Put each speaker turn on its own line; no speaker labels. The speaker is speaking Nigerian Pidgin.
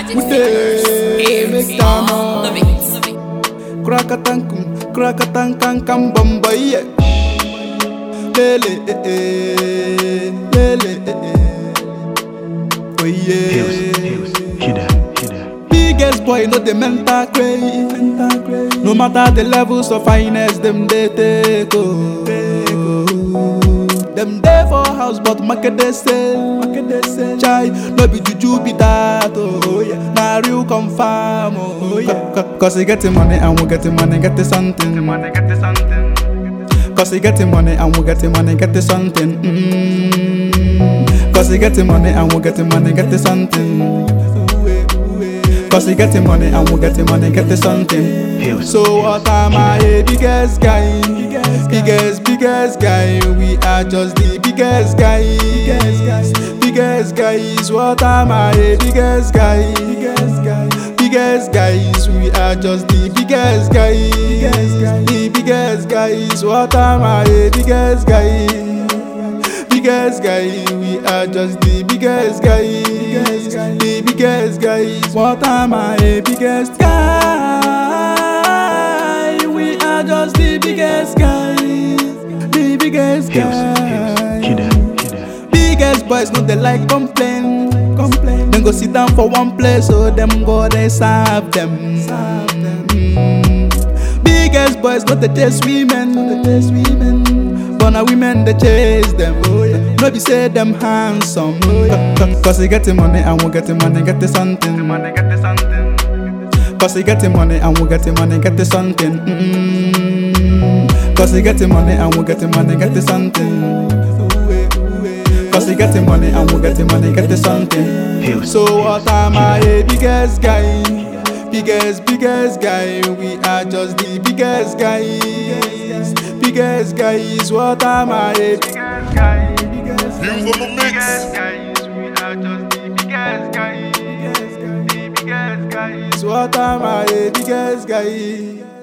Make time on. Krakatankum, Bombay. Lele, oh yeah. Biggest boy, not the mental craze. No matter the levels of finesse, them they take. Them there for house, but market they sell. Chai, no be juju be that. Oh yeah, na real confirm. Oh yeah. Cause he get the money and we get the money, get the something. Cause he get the money and we get the money, get the something. Cause he get the money and we get the money, get the something. Cause he get the money and we get the money, get the something. So what am I, biggest guy? Biggest guy. We are just the biggest guy. Biggest guys. What am I, biggest guy? Biggest guys. We are just the biggest guy. The biggest guys. What am I, biggest guy? Biggest guy, we are just the biggest guys. The biggest guys. What am I, biggest guy? We are just the biggest guys. The biggest guys. Biggest boys no they like complain. Then go sit down for one place, so them go they serve them. Biggest boys no they chase women. But now women they chase them. No be say them handsome. Cause he get the money and we get the money, get the something. Cause he get the money and we get the money, get the something. Cause he get the money and we get the money, get the something. Cause he get the money and we get the money, get the something. So what am I, biggest guy? Biggest guy. We are just the biggest guys. Biggest guys. What am I, biggest guy? Biggest guys. We are just the biggest guys. The biggest guys. What am I, biggest guy?